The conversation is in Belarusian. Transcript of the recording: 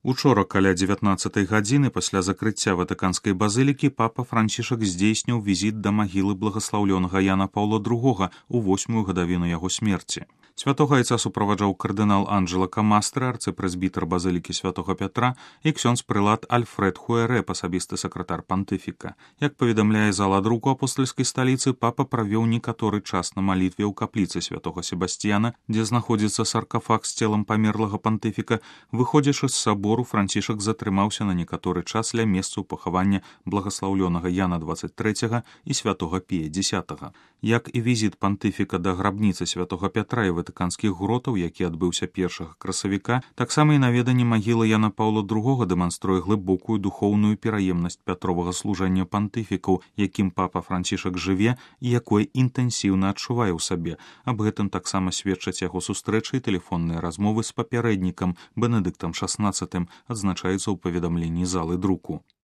Учора каля 19 гадзіны пасля закрыцця ватыканскай базылікі папа Францішак здзейсніў візіт да магілы благаслаўлёнага Яна Паўла II у 8-ю гадавіну яго смерці. Святога айца суправаджаў кардынал Анджела Камастра, арцыпрэзбітар базылікі святога Пятра, і ксёндз-прылад Альфред Хуэрэп, асабісты сакратар пантыфіка. Як паведамляе зала друку апостальскай сталіцы, папа правёў некаторы час на малітве ў капліцы святога Себасціяна, дзе знаходзіцца саркафаг з целам памерлага пантыфіка. Выходзячы з сабору, Францішак затрымаўся на некаторы час ля месцаў пахавання благаслаўлёнага Яна 23 і святога Пія 10. Як і візіт пантыфіка да грабніцы святога Пятра і ватыканскіх гротаў, які адбыўся 1 красавіка, таксама і наведанне магілы Яна Паўла II дэманструе глыбокую духоўную пераемнасць пятровага служэння пантыфікаў, якім папа Францішак жыве і якое інтэнсіўна адчувае ў сабе. Аб гэтым таксама сведчаць яго сустрэчы і тэлефонныя размовы з папярэднікам Бенедыктам XVI, адзначаецца ў паведамленні залы друку.